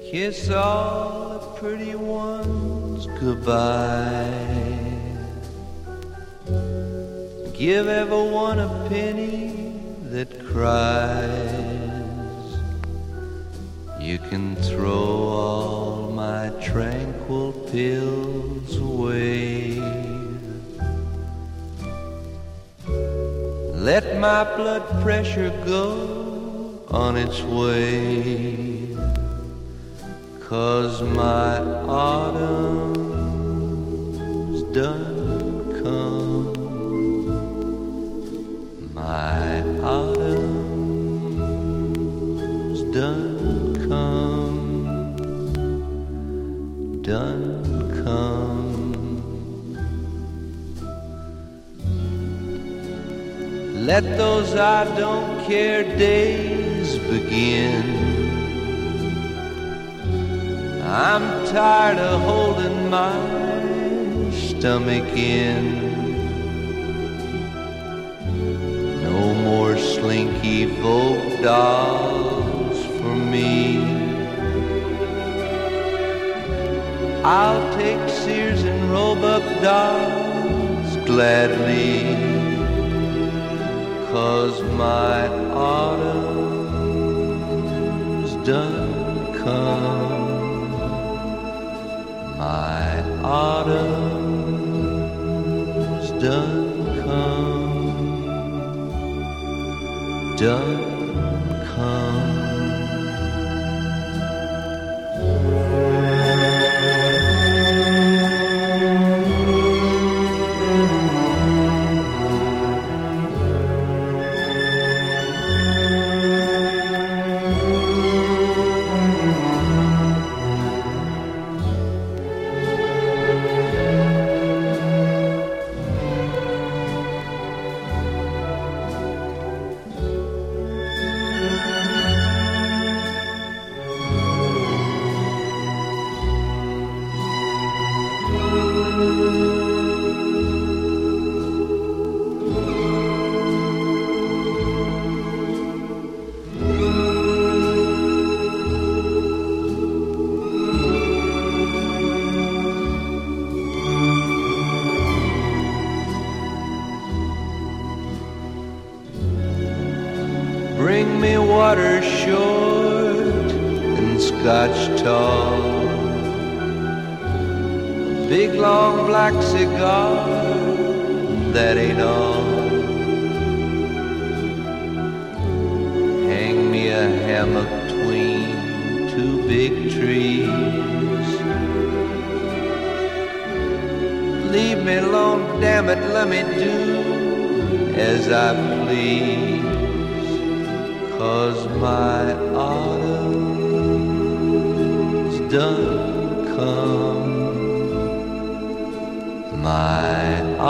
Kiss all the pretty ones goodbye. Give everyone a penny that cries. You can throw all my tranquil pills away. Let my blood pressure go on its way. 'Cause my autumn's done come. My autumn's done come. Done come. Let those I don't care days begin. I'm tired of holding my stomach in. No more slinky folk dolls for me. I'll take Sears and Roebuck dolls gladly. 'Cause my autumn's done come. My autumn's done come. Done come. Bring me water short and scotch tall. A big long black cigar, that ain't all. Hang me a hammock between two big trees. Leave me alone, damn it, let me do as I please. 'Cause my autumn's done come. My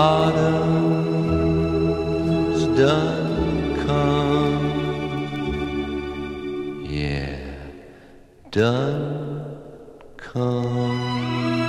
autumn's done come. Yeah, done come.